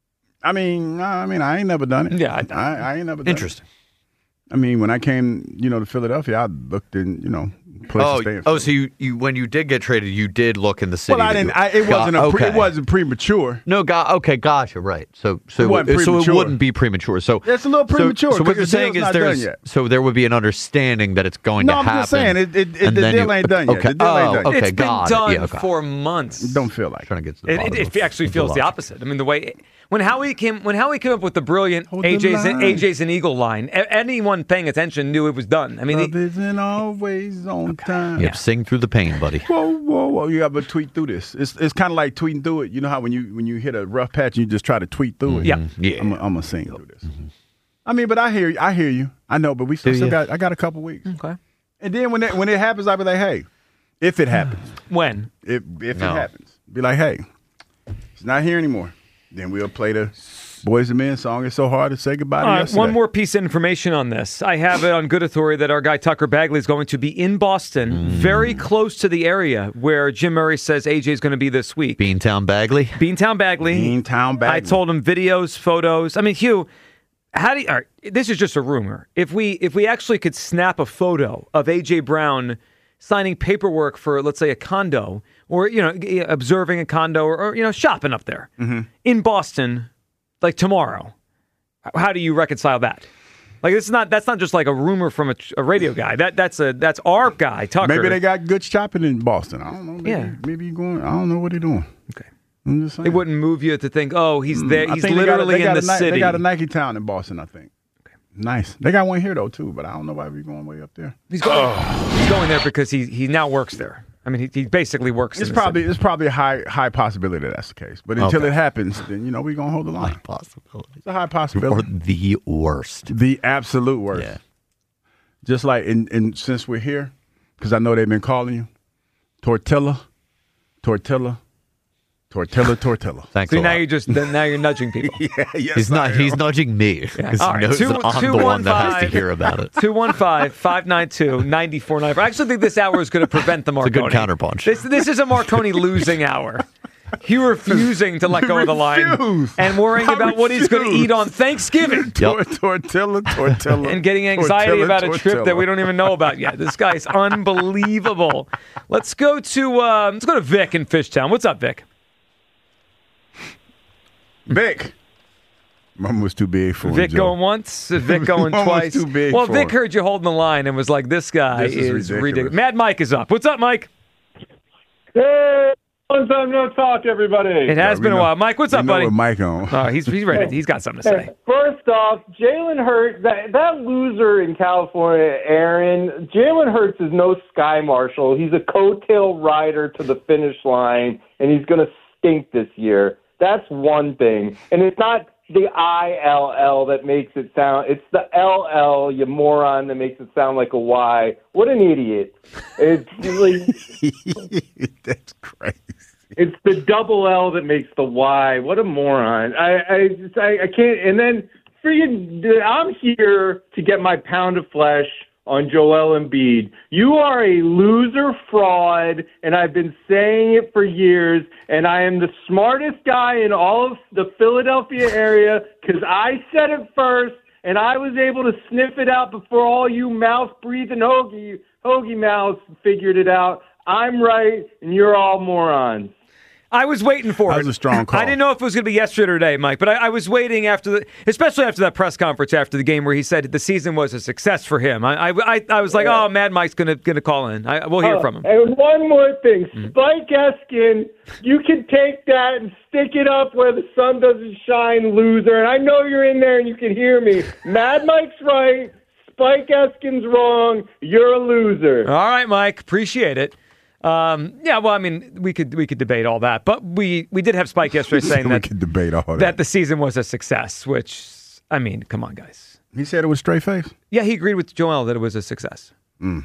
I mean, no, I mean, I ain't never done it. Yeah, I- I, I ain't never done Interesting. it. I mean, when I came, you know, to Philadelphia, I looked in, you know, places Oh, to stay in. oh, so you, you when you did get traded, you did look in the city. well, I that didn't. you- I, it Got- wasn't a. Pre, okay. it wasn't premature. No, got okay, gotcha. Right. So, so It wasn't so it premature. wouldn't be premature. So It's a little so- premature, So, what 'cause you're the saying deal's is not done there's yet. so there would be an understanding that it's going No, to I'm happen. just saying, it- it- it- and the then deal you- ain't done yet. Okay. The deal ain't oh, done yet. okay. It's been got done it. Yeah, okay. for months. Don't feel like Trying it. to get to the It, bottom it, of it actually of feels the logic. opposite. I mean, the way when Howie came when Howie came up with the brilliant Hold the A J's line. A J's and Eagle line, a- anyone paying attention knew it was done. I mean, Love he- isn't always on time. Yep. Sing through the pain, buddy. Whoa, whoa, whoa! You got to tweet through this. It's it's kind of like tweeting through it. You know how when you when you hit a rough patch, you just try to tweet through it. Yeah. Yeah. I'm gonna sing through this. I mean, but I hear you. I hear you. I know, but we still, Do still you? got. I got a couple weeks. okay. And then when it when it happens, I'll be like, hey, if it happens, When? if if No. it happens, be like, hey, it's not here anymore. Then we'll play the Boys and Men song. It's so hard to say goodbye to All right, yesterday. one more piece of information on this. I have it on good authority that our guy Tucker Bagley is going to be in Boston, very close to the area where Jim Murray says A J is going to be this week. Beantown Bagley. Beantown Bagley. Beantown Bagley. I told him videos, photos. I mean, Hugh, how do you, all right, this is just a rumor. If we if we actually could snap a photo of A J Brown signing paperwork for, let's say, a condo, or you know, g- observing a condo, or, or you know, shopping up there in Boston, like tomorrow, how do you reconcile that? Like, this is not that's not just like a rumor from a, a radio guy. That that's a that's our guy Tucker. Maybe they got good shopping in Boston. I don't know. Maybe, Yeah. Maybe you going. I don't know what they're doing. Okay. I'm just saying. It wouldn't move you to think, oh, he's there. I He's think they got a- literally they got in the a Ni- city. They got a Nike Town in Boston, I think. Nice. They got one here though too, but I don't know why we're going way up there. He's going, he's going there because he he now works there. I mean, he, he basically works. It's in the probably city. it's probably a high high possibility that that's the case. But until Okay. it happens, then you know we're gonna hold the line. High possibility. It's a high Or possibility. the worst. The absolute worst. Yeah. Just like in, in since we're here, because I know they've been calling you, tortilla, tortilla, tortilla, tortilla. Thanks So a now lot. you're just then now you're nudging people. yeah, yes, He's not. I He's am. nudging me. 'Cause All he right, knows two- that I'm two the one one that has to five. hear about it. two one five, five nine two, nine four nine four. I actually think this hour is going to prevent the Marconi. a good counterpunch. This, this is a Marconi losing hour. He refusing to let go of the line Refuse. and worrying I about what he's going to refuse. eat on Thanksgiving Tor- tortilla, tortilla, and getting anxiety about a trip that we don't even know about yet. This guy's unbelievable. Let's go to uh, let's go to Vic in Fishtown. What's up, Vic? Vic. Mom was too big for Vic him, Joe. going once, Vic going Mom was twice. too big well, for Vic him. heard you holding the line and was like, "This guy This is is, ridiculous. ridiculous." Mad Mike is up. What's up, Mike? Hey, long time no talk, everybody. It has we been a know- while. Mike, what's we up, know buddy? what Mike on. Oh, he's he's ready. He's got something to say. First off, Jalen Hurts, that, that loser in California, Aaron, Jalen Hurts is no Sky Marshal. He's a coattail rider to the finish line, and he's going to stink this year. That's one thing. And it's not the I L L that makes it sound, it's the L L, you moron, that makes it sound like a Y. What an idiot. It's like, That's crazy. it's the double L that makes the Y. What a moron. I, I just, I, I can't, and then freaking, I'm here to get my pound of flesh on Joel Embiid. You are a loser fraud, and I've been saying it for years, and I am the smartest guy in all of the Philadelphia area because I said it first, and I was able to sniff it out before all you mouth-breathing hoagie, hoagie mouths figured it out. I'm right, and you're all morons. I was waiting for That it. was a strong call. I didn't know if it was going to be yesterday or today, Mike, but I, I was waiting after the, especially after that press conference after the game where he said the season was a success for him. I I, I, I was like, oh, Mad Mike's going to going to call in. I, we'll hear Uh, from him. And one more thing. Mm-hmm. Spike Eskin, you can take that and stick it up where the sun doesn't shine, loser. And I know you're in there and you can hear me. Mad Mike's right. Spike Eskin's wrong. You're a loser. All right, Mike, appreciate it. Um, yeah, well, I mean, we could we could debate all that, but we, we did have Spike yesterday saying we that could debate all that. that the season was a success. Which, I mean, come on, guys. He said it was straight face. Yeah, he agreed with Joel that it was a success. Yeah,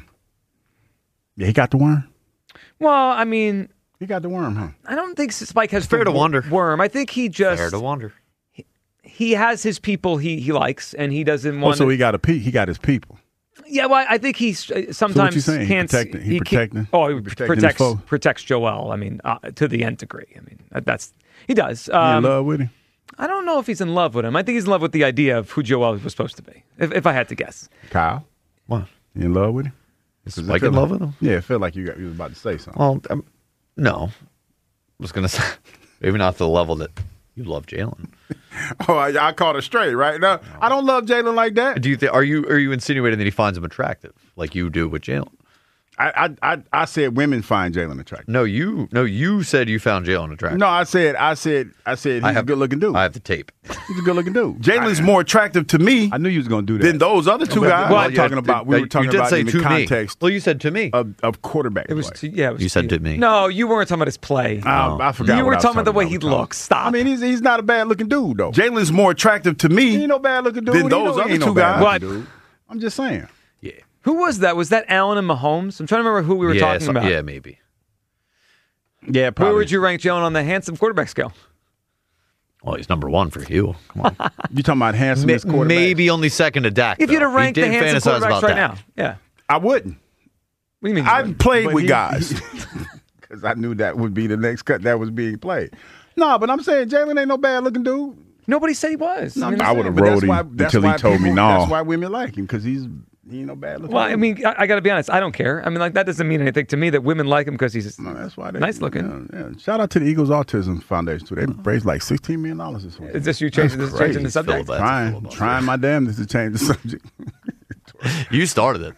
he got the worm. Well, I mean, He got the worm, huh? I don't think Spike has Fair the to wo- wonder. worm. I think he just Fair to wonder. he has his people he, he likes, and he doesn't Oh, want. so he got a pe- he got his people. yeah, well, I think he's uh, sometimes you saying? He can't. protecting- he can't- protecting- Oh, he he protecting his protects foe? protects Joel. I mean, uh, to the nth degree. I mean, that- that's he does. He Um, in love with him. I don't know if he's in love with him. I think he's in love with the idea of who Joel was supposed to be. If, if I had to guess, Kyle, What? you in love with him? Is 'Cause it Spike feel in like- love with him? Yeah, it felt like you got you was about to say something. Well, um, no. I was gonna say maybe not to the level that you love Jalen. Oh, I, I called it straight, right? No, I don't love Jalen like that. Do you think? Are you are you insinuating that he finds him attractive, like you do with Jalen? I I I, I said women find Jalen attractive. No, you no, you said you found Jalen attractive. No, I said I said I said he's I have, a good looking dude. I have the tape. He's a good looking dude. Jalen's more attractive to me I knew you was gonna do that. than those other two Well, guys. well, I'm talking about- we you were talking did about say in the to context Me. Well, you said to me. of, of quarterback. it was play. to, yeah. It was You said you. to me. No, you weren't talking about his play. Oh, I forgot. You what were I was talking about the way with he Tom. looks. Stop. I mean, he's he's not a bad looking dude though. Jalen's more attractive to me. He ain't no bad looking dude. than He those know he other ain't two no bad guys. looking dude. I'm just saying. yeah. Who was that? Was that Allen and Mahomes? I'm trying to remember who we were yeah, talking so- about. Yeah, maybe. Yeah, Where probably. would you rank Jalen on the handsome quarterback scale? Well, he's number one for you. Come on. You talking about handsomest Ma- quarterback? maybe only second to Dak. If you'd though. have ranked He the did handsome fantasize quarterbacks about right Dak. now, yeah. I wouldn't. What do you mean? you I've wouldn't? played But with he- guys because I knew that would be the next cut that was being played. No, but I'm saying Jalen ain't no bad looking dude. Nobody said he was. No, I mean, I'm I just would saying, have. but that's rode him why- that's until he why told me people- no. That's why women like him because he's he ain't no bad looking. Well, I dude. mean, I, I got to be honest. I don't care. I mean, like that doesn't mean anything to me that women like him because he's No, that's why they nice looking. Yeah, yeah. Shout out to the Eagles Autism Foundation too. They raised like sixteen million dollars this week. Is this you changing this That's changing the crazy. subject? Phil, that's a Trying, filibuster. trying my damnedest to change the subject. You started it.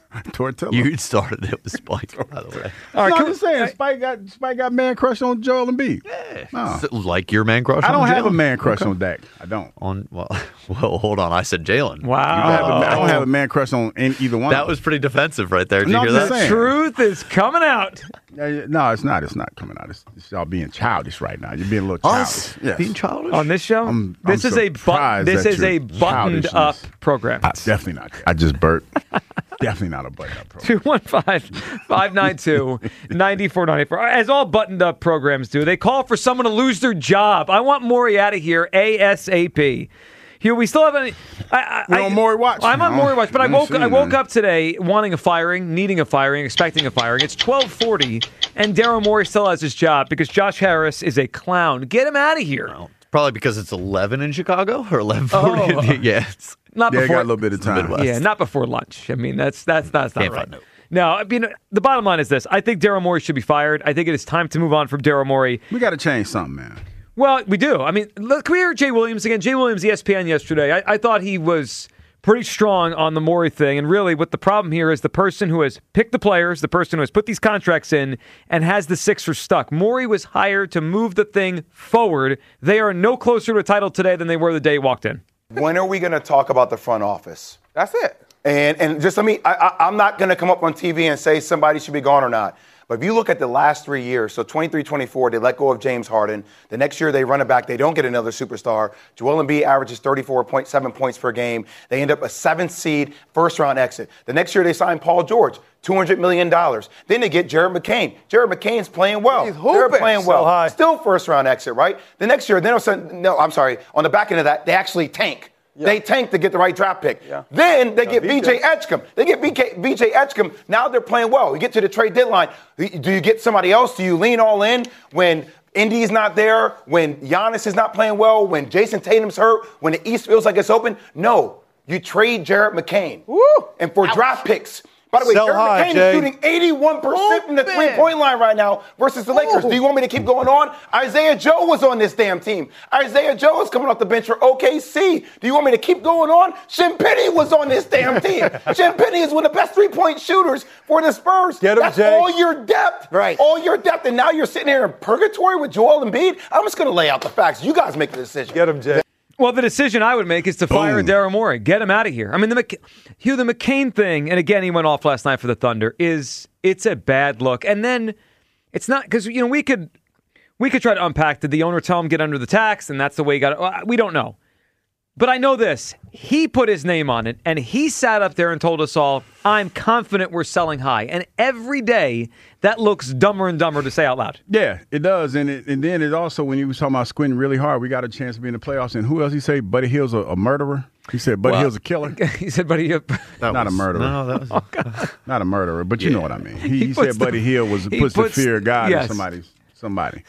Tortilla. You started it with Spike, by the way. All right, no, come- I'm just saying, Spike got Spike got man crush on Joel Embiid. No. So, like your man crush I don't on have a Jalen? man crush on Dak. I don't. On well, well, hold on. I said Jalen. Wow. I don't, have a, I don't have a man crush on any, either one. That of was pretty defensive right there. Did No, you I'm hear just that? saying. Truth is coming out. them. Uh, No, it's not. It's not coming out. It's, it's y'all being childish right now. You're being a little childish. Us Yes. being childish On this show, I'm- this I'm is a bu- surprised this at is a your buttoned up childishness. program. Uh, definitely not. I just burped. Definitely not a button up program. two one five, five nine two, nine four nine four. As all buttoned up programs do, they call for someone to lose their job. I want Maury out of here ASAP. Here we still have any. I, I, We're on Maury watch. I'm on No, Maury watch, but I I'm woke seeing I woke that. up today wanting a firing, needing a firing, expecting a firing. It's twelve forty, and Daryl Morey still has his job because Josh Harris is a clown. Get him out of here. Well, it's probably because it's eleven in Chicago or eleven forty. Oh. Yeah, it's Not Yeah, before got a little bit of time. Midwest. Yeah, not before lunch. I mean, that's that's that's not Can't right. find no. No, I mean, the bottom line is this: I think Daryl Morey should be fired. I think it is time to move on from Daryl Morey. We got to change something, man. Well, we do. I mean, look, can we hear Jay Williams again? Jay Williams, E S P N yesterday. I, I thought he was pretty strong on the Morey thing. And really, what the problem here is the person who has picked the players, the person who has put these contracts in, and has the Sixers stuck. Morey was hired to move the thing forward. They are no closer to a title today than they were the day he walked in. When are we going to talk about the front office? That's it. And and just let me, I, I, I'm not going to come up on T V and say somebody should be gone or not. But if you look at the last three years, so twenty-three twenty-four, they let go of James Harden. The next year, they run it back. They don't get another superstar. Joel Embiid averages thirty-four point seven points per game. They end up a seventh seed, first-round exit. The next year, they sign Paul George, two hundred million dollars. Then they get Jared McCain. Jared McCain's playing well. He's hooping. They're playing well. So high. Still first-round exit, right? The next year, then all of a sudden, no, I'm sorry. On the back end of that, they actually tank. Yeah. They tank to get the right draft pick. Yeah. Then they Yeah, get V J. B J Edgecombe. They get B K, B J Edgecombe. Now they're playing well. You get to the trade deadline. Do you get somebody else? Do you lean all in when Indy's not there? When Giannis is not playing well? When Jason Tatum's hurt? When the East feels like it's open? No. You trade Jared McCain. Woo. And for draft picks. By the way, Sell Jared high, McCain Jay. is shooting eighty-one percent from the Open. three-point line right now versus the Lakers. Ooh. Do you want me to keep going on? Isaiah Joe was on this damn team. Isaiah Joe is coming off the bench for O K C. Do you want me to keep going on? Shinpini was on this damn team. Shinpini is one of the best three-point shooters for the Spurs. Get him, That's Jay. all your depth. Right. All your depth. And now you're sitting here in purgatory with Joel Embiid. I'm just going to lay out the facts. You guys make the decision. Get him, Jay. Well, the decision I would make is to fire Boom. Daryl Morey. Get him out of here. I mean, the Mc- Hugh, the McCain thing, and again, he went off last night for the Thunder, is it's a bad look. And then it's not, because, you know, we could we could try to unpack, did the owner tell him get under the tax, and that's the way he got it? Well, we don't know. But I know this. He put his name on it, and he sat up there and told us all, I'm confident we're selling high. And every day, that looks dumber and dumber to say out loud. Yeah, it does. And it, and then it also, when you was talking about squinting really hard, we got a chance to be in the playoffs. And who else he say? Buddy Hield's a, a murderer? He said Buddy Well, Hield's a killer? He said, buddy, you- That Not a was- murderer. No, that was. Not a murderer, but you know what I mean. He, He he, puts said the- Buddy Hield was he puts, puts- the fear of God yes. in somebody's somebody.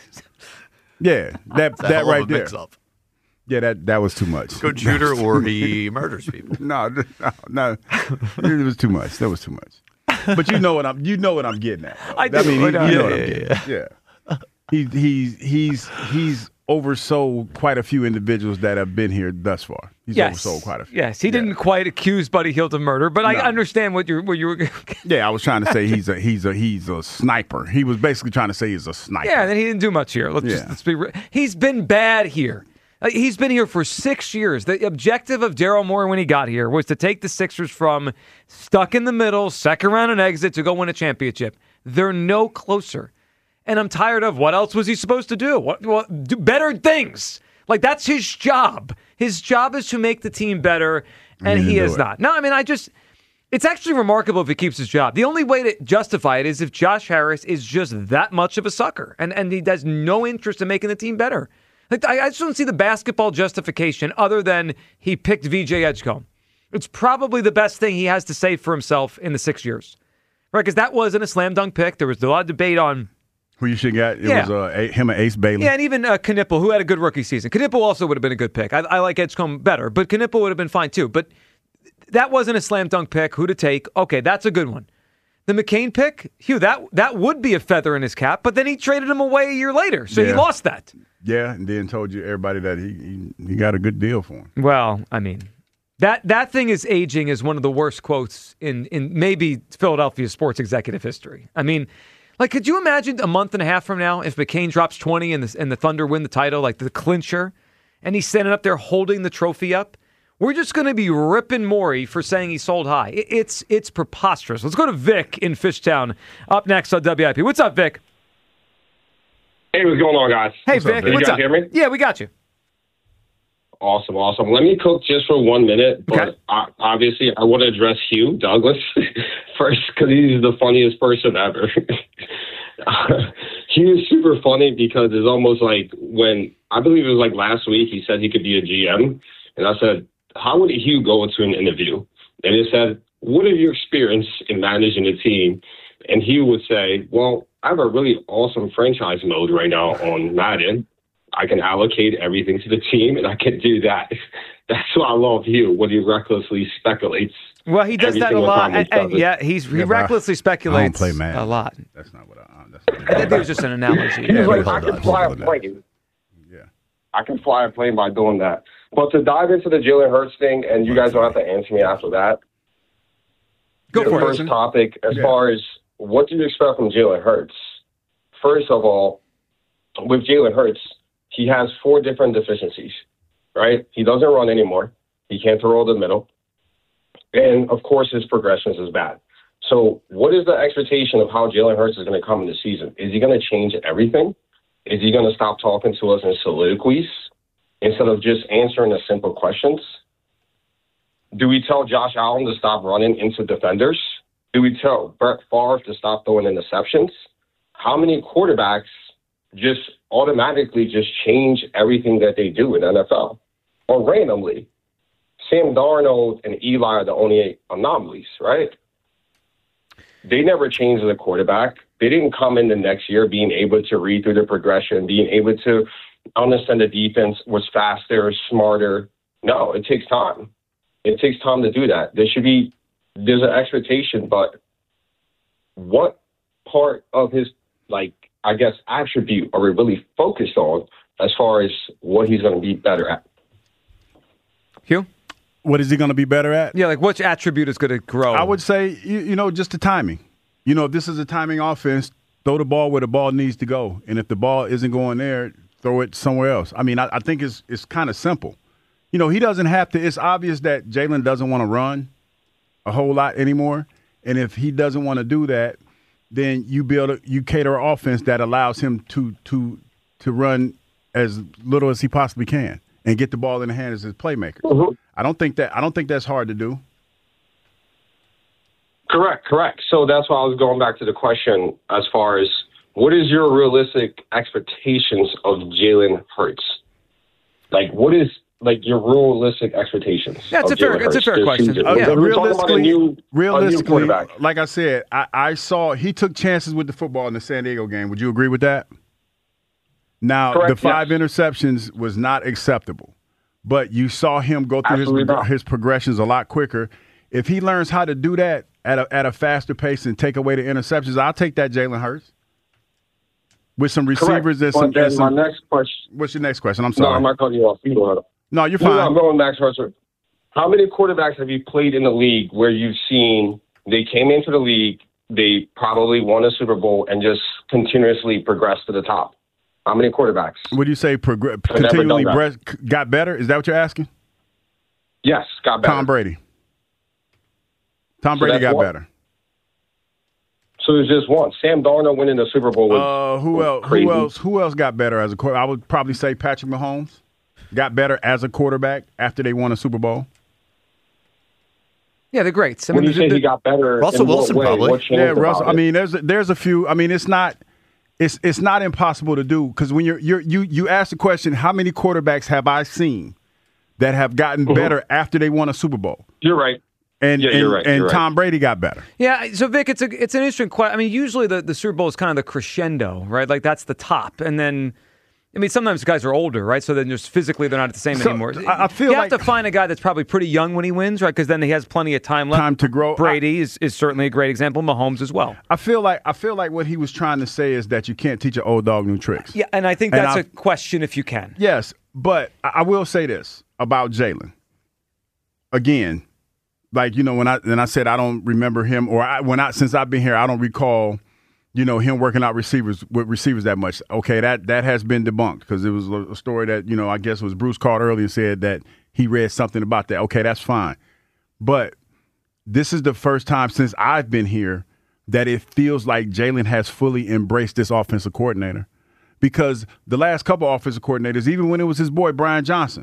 Yeah, that It's a that hell of right a there. mix-up. Yeah, that that was too much. Good shooter or he murders people. No, no, no, it was too much. That was too much. But you know what I'm. You know what I'm getting at. though. I do. mean, he, I know. you know Yeah, what I'm yeah, getting at. Yeah. He he's he's he's oversold quite a few individuals that have been here thus far. He's yes. oversold quite a few. Yes, he Yeah. didn't quite accuse Buddy Hield of murder, but I No. understand what you're, what you were. Yeah, I was trying to say he's a he's a he's a sniper. He was basically trying to say he's a sniper. Yeah, and then he didn't do much here. Let's just Yeah. let's be. Re- He's been bad here. Like, he's been here for six years. The objective of Daryl Morey when he got here was to take the Sixers from stuck in the middle, second round and exit to go win a championship. They're no closer, and I'm tired of what else was he supposed to do? What, what do better things? Like that's his job. His job is to make the team better, and He he didn't is do it. not. No, I mean I just. It's actually remarkable if he keeps his job. The only way to justify it is if Josh Harris is just that much of a sucker, and, and he has no interest in making the team better. Like I, I just don't see the basketball justification other than he picked V J Edgecombe. It's probably the best thing he has to say for himself in the six years. Right, because that wasn't a slam dunk pick. There was a lot of debate on Who you should got? It Yeah. was uh, a, him and Ace Bailey. Yeah, and even uh, Knipple, who had a good rookie season. Knipple also would have been a good pick. I, I like Edgecombe better, but Knipple would have been fine too. But that wasn't a slam dunk pick. Who to take? Okay, that's a good one. The McCain pick, Hugh, that that would be a feather in his cap, but then he traded him away a year later, so he Yeah. lost that. Yeah, and then told you everybody that he, he he got a good deal for him. Well, I mean, That that thing is aging is one of the worst quotes in, in maybe Philadelphia sports executive history. I mean, like, could you imagine a month and a half from now if McCain drops twenty and the, and the Thunder win the title, like the clincher, and he's standing up there holding the trophy up? We're just going to be ripping Morey for saying he sold high. It, it's it's preposterous. Let's go to Vic in Fishtown up next on W I P. What's up, Vic? Hey, what's going on, guys? Hey, what's Vic. Up, Can what's you guys up? hear me? Yeah, we got you. Awesome, awesome. Let me cook just for one minute, but Okay. uh, obviously I want to address Hugh Douglas first because he's the funniest person ever. He is super funny because it's almost like when, I believe it was like last week, he said he could be a G M, and I said, how would Hugh go into an interview? And he said, what are your experience in managing a team? And he would say, well, I have a really awesome franchise mode right now on Madden. I can allocate everything to the team, and I can do that. That's why I love Hugh, when he recklessly speculates. Well, he does every that a single lot. time he And- does and it. yeah, he's he Yeah, but I- recklessly I don't speculates play Madden. a lot. That's not what I. That's I think it was just an analogy. He's Yeah, like, hold I can on, fly a hold on. plane. Yeah. I can fly a plane by doing that. But to dive into the Jalen Hurts thing, and you guys don't have to answer me after that. Go the for first it. topic, as Yeah. far as what do you expect from Jalen Hurts? First of all, with Jalen Hurts, he has four different deficiencies, right? He doesn't run anymore. He can't throw the middle. And, of course, his progressions is bad. So what is the expectation of how Jalen Hurts is going to come in the season? Is he going to change everything? Is he going to stop talking to us in soliloquies instead of just answering the simple questions? Do we tell Josh Allen to stop running into defenders? Do we tell Brett Favre to stop throwing interceptions? How many quarterbacks just automatically just change everything that they do in the N F L? Or randomly? Sam Darnold and Eli are the only anomalies, right? They never changed as a quarterback. They didn't come in the next year being able to read through the progression, being able to understand the defense was faster, smarter. No, it takes time. It takes time to do that. There should be, there's an expectation, but what part of his, like, I guess, attribute are we really focused on as far as what he's going to be better at? Hugh? What is he going to be better at? Yeah, like which attribute is going to grow? I would say, you, you know, just the timing. You know, if this is a timing offense, throw the ball where the ball needs to go. And if the ball isn't going there, throw it somewhere else. I mean, I, I think it's it's kind of simple. You know, he doesn't have to. It's obvious that Jalen doesn't want to run a whole lot anymore. And if he doesn't want to do that, then you build a, you cater an offense that allows him to to to run as little as he possibly can and get the ball in the hands of his playmaker. Mm-hmm. I don't think that I don't think that's hard to do. Correct, correct. So that's why I was going back to the question as far as what is your realistic expectations of Jalen Hurts? Like, what is like your realistic expectations? Yeah, it's of a fair- Jalen it's a Hurts fair this question. season? Uh, Because yeah, we're talking about a realistically, new, a new realistically, quarterback. like I said, I, I saw he took chances with the football in the San Diego game. Would you agree with that? Now, Correct, the five yes. interceptions was not acceptable, but you saw him go through his, Absolutely not. his progressions a lot quicker. If he learns how to do that at a, at a faster pace and take away the interceptions, I'll take that Jalen Hurts with some receivers Correct. and some. But then and some my next question. what's your next question? I'm No, sorry. I'm not cutting you off. You go ahead. No, you're No, no, fine. I'm going back to our story. How many quarterbacks have you played in the league where you've seen they came into the league, they probably won a Super Bowl, and just continuously progressed to the top? How many quarterbacks? Would you say progr- I've never continually done that. bre- got better? Is that what you're asking? Yes, got better. Tom Brady. Tom So Brady that's got one. better. So there's just one. Sam Darnold winning the Super Bowl was Uh, who else? crazy. Who else? Who else got better as a quarterback? I would probably say Patrick Mahomes got better as a quarterback after they won a Super Bowl. Yeah, they're great. I When mean, you the- say the- he got better, Russell in what Wilson way? probably. What changed Yeah, about Russell. I it? mean, there's a, there's a few. I mean, it's not. It's it's not impossible to do because when you're you're you you ask the question, how many quarterbacks have I seen that have gotten Mm-hmm. better after they won a Super Bowl? You're right. And Yeah, and, you're right, and you're right. Tom Brady got better. Yeah, so Vic, it's a it's an interesting question. I mean, usually the, the Super Bowl is kind of the crescendo, right? Like that's the top, and then I mean sometimes guys are older, right? So then just physically they're not at the same So, anymore. I- I feel you like- have to find a guy that's probably pretty young when he wins, right? Because then he has plenty of time left. Time to grow. Brady is, is certainly a great example. Mahomes as well. I feel like I feel like what he was trying to say is that you can't teach an old dog new tricks. Yeah, and I think And that's I- a question if you can. Yes, but I I will say this about Jalen. again, like, you know, when I when I said I don't remember him, or I, when I since I've been here, I don't recall, you know, him working out receivers with receivers that much. Okay, that that has been debunked because it was a story that, you know, I guess it was Bruce called earlier and said that he read something about that. Okay, that's fine. But this is the first time since I've been here that it feels like Jalen has fully embraced this offensive coordinator. Because the last couple offensive coordinators, even when it was his boy Brian Johnson,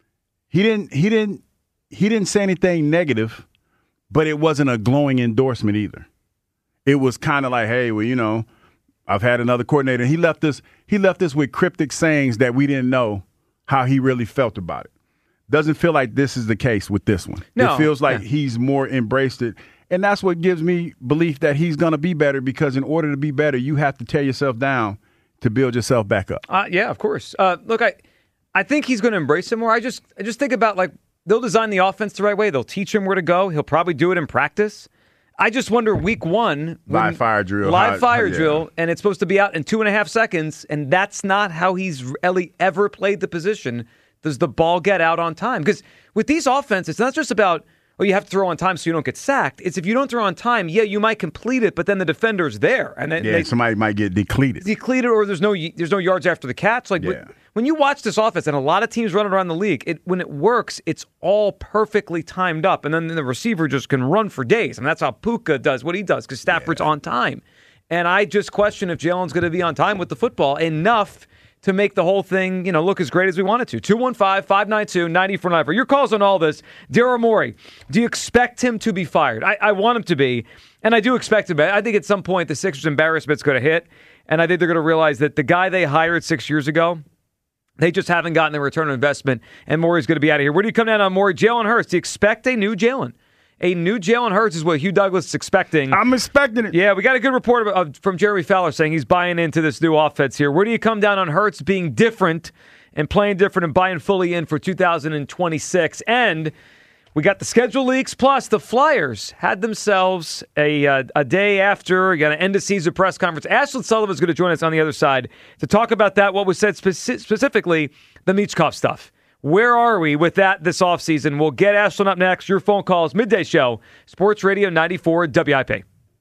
he didn't he didn't he didn't say anything negative, but it wasn't a glowing endorsement either. It was kind of like, hey, well, you know, I've had another coordinator. He left us he left us with cryptic sayings that we didn't know how he really felt about it. Doesn't feel like this is the case with this one. No. It feels like Yeah. he's more embraced it. And that's what gives me belief that he's going to be better, because in order to be better, you have to tear yourself down to build yourself back up. Uh, yeah, of course. Uh, look, I I think he's going to embrace it more. I just I just think about, like, they'll design the offense the right way. They'll teach him where to go. He'll probably do it in practice. I just wonder week one. when- Live fire drill. Live How- fire yeah. drill, and it's supposed to be out in two and a half seconds, and that's not how he's really ever played the position. Does the ball get out on time? Because with these offenses, it's not just about, oh, you have to throw on time so you don't get sacked. It's if you don't throw on time, yeah, you might complete it, but then the defender's there. And then Yeah, they, somebody might get depleted. depleted, or there's no there's no yards after the catch. Like Yeah. when, when you watch this offense, and a lot of teams running around the league, it when it works, it's all perfectly timed up, and then the receiver just can run for days. And that's how Puka does what he does, because Stafford's on time. And I just question if Jalen's going to be on time with the football enough to make the whole thing, you know, look as great as we want it to. two one five, five nine two, nine four nine four. Your calls on all this. Daryl Morey, do you expect him to be fired? I, I want him to be, and I do expect him. I think at some point the Sixers' embarrassment's going to hit, and I think they're going to realize that the guy they hired six years ago, they just haven't gotten the return on investment, and Morey's going to be out of here. Where do you come down on Morey? Jalen Hurts, do you expect a new Jalen? A new Jalen Hurts is what Hugh Douglas is expecting. I'm expecting it. Yeah, we got a good report of, of, from Jeremy Fowler saying he's buying into this new offense here. Where do you come down on Hurts being different and playing different and buying fully in for two thousand twenty-six? And we got the schedule leaks, plus the Flyers had themselves a uh, a day after, you got an end-of-season press conference. Ashlyn Sullivan is going to join us on the other side to talk about that, what was said speci- specifically, the Michkov stuff. Where are we with that this offseason? We'll get Ashlyn up next. Your phone calls, midday show, Sports Radio ninety-four W I P.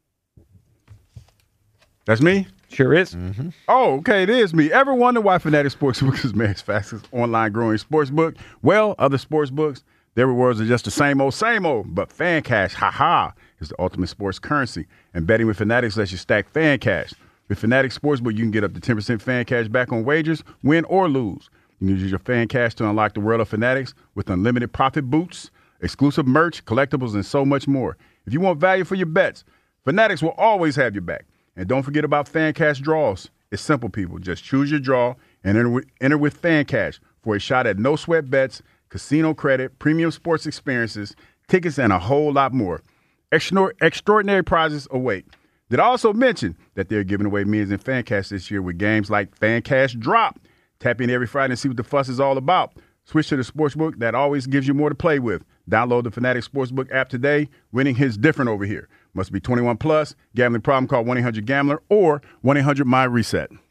That's me? Sure is. Mm-hmm. Oh, okay, it is me. Ever wonder why Fanatic Sportsbook is America's fastest online growing sportsbook? Well, other sportsbooks, their rewards are just the same old, same old. But Fan Cash, ha-ha, is the ultimate sports currency. And betting with Fanatics lets you stack Fan Cash. With Fanatic Sportsbook, you can get up to ten percent Fan Cash back on wagers, win or lose. You can use your Fan Cash to unlock the world of Fanatics with unlimited profit boosts, exclusive merch, collectibles, and so much more. If you want value for your bets, Fanatics will always have your back. And don't forget about Fan Cash draws. It's simple, people. Just choose your draw and enter with, enter with Fan Cash for a shot at no sweat bets, casino credit, premium sports experiences, tickets, and a whole lot more. Extra, extraordinary prizes await. Did I also mention that they're giving away millions in Fan Cash this year with games like Fan Cash Drop? Tap in every Friday and see what the fuss is all about. Switch to the Sportsbook that always gives you more to play with. Download the Fanatic Sportsbook app today. Winning hits different over here. Must be twenty-one plus. Gambling problem, call one eight hundred gambler or one eight hundred my reset.